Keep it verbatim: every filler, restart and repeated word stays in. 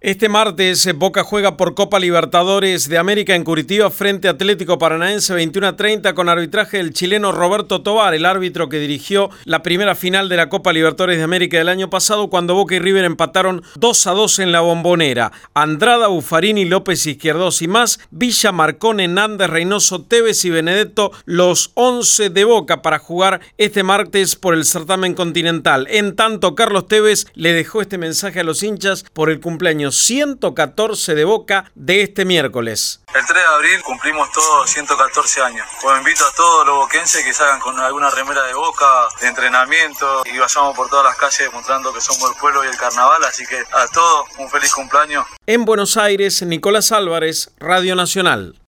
Este martes, Boca juega por Copa Libertadores de América en Curitiba frente a Atlético Paranaense veintiuno a treinta con arbitraje del chileno Roberto Tovar, el árbitro que dirigió la primera final de la Copa Libertadores de América del año pasado cuando Boca y River empataron dos a dos en la Bombonera. Andrada, Buffarini, López, Izquierdos y más, Villa, Marcone, Nández, Reynoso, Tevez y Benedetto, los once de Boca para jugar este martes por el certamen continental. En tanto, Carlos Tevez le dejó este mensaje a los hinchas por el cumpleaños ciento catorce de Boca de este miércoles. El tres de abril cumplimos todos ciento catorce años. Pues invito a todos los boquenses que salgan con alguna remera de Boca, de entrenamiento, y vayamos por todas las calles mostrando que somos el pueblo y el carnaval. Así que a todos un feliz cumpleaños. En Buenos Aires, Nicolás Álvarez, Radio Nacional.